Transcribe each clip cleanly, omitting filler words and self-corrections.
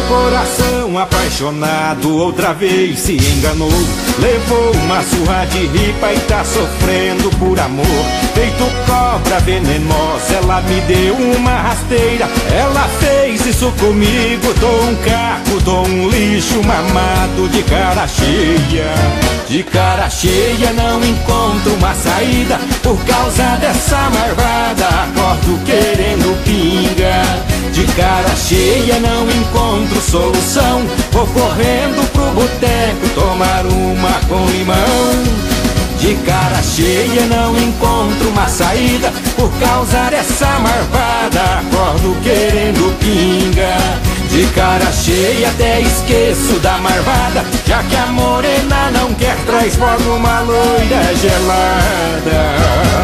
coração apaixonado outra vez se enganou. Levou uma surra de ripa e tá sofrendo por amor. Feito cobra venenosa, ela me deu uma rasteira. Ela fez isso comigo, dou um caco, dou um lixo mamado de cara cheia. De cara cheia não encontro uma saída. Por causa dessa marvada, acordo querendo pinga. De cara cheia não encontro solução. Vou correndo pro boteco tomar uma com limão. De cara cheia não encontro uma saída. Por causa dessa marvada, acordo querendo pinga. De cara cheia até esqueço da marvada. Já que a morena não quer, traz logo uma loira gelada.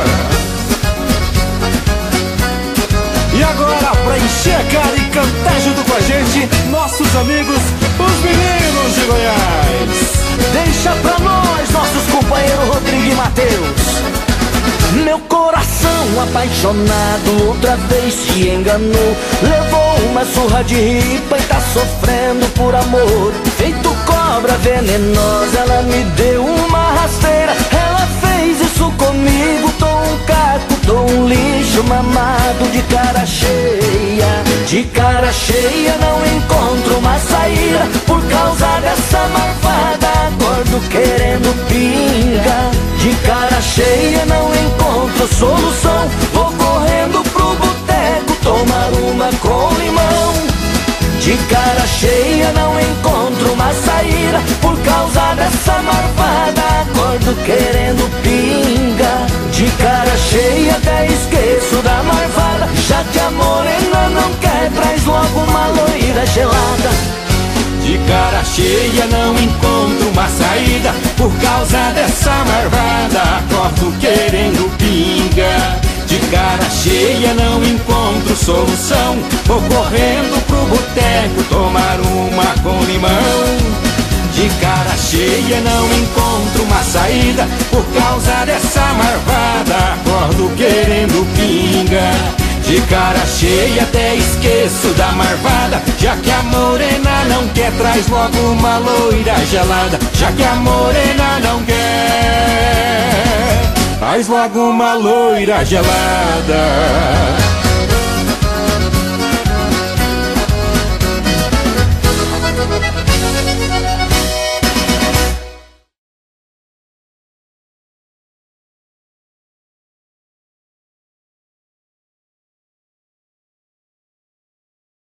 E agora, pra encher a cara e cantar junto com a gente, nossos amigos, os meninos de Goiás. Deixa pra nós, nossos companheiros Rodrigo e Matheus. Meu coração apaixonado outra vez se enganou. Levou uma surra de ripa e tá sofrendo por amor. Feito cobra venenosa, ela me deu uma rasteira. Ela fez isso comigo, dou um caco, dou um lixo mamado de cara cheia. De cara cheia não encontro uma saída. Por causa dessa marvada, acordo querendo pinga. De cara cheia não encontro solução. Vou correndo pro boteco tomar uma com limão. De cara cheia não encontro uma saída. Por causa dessa marvada, acordo querendo pinga. De cara cheia até esqueço da marvada. Já que a morena não quer, traz logo uma loira gelada. De cara cheia não encontro uma saída. Por causa dessa marvada, acordo querendo pinga. De cara cheia não encontro solução. Vou correndo pro boteco tomar uma com limão. De cara cheia não encontro uma saída. Por causa dessa marvada, acordo querendo pinga. De cara cheia até esqueço da marvada. Já que a morena não quer, traz logo uma loira gelada. Já que a morena não quer, traz logo uma loira gelada.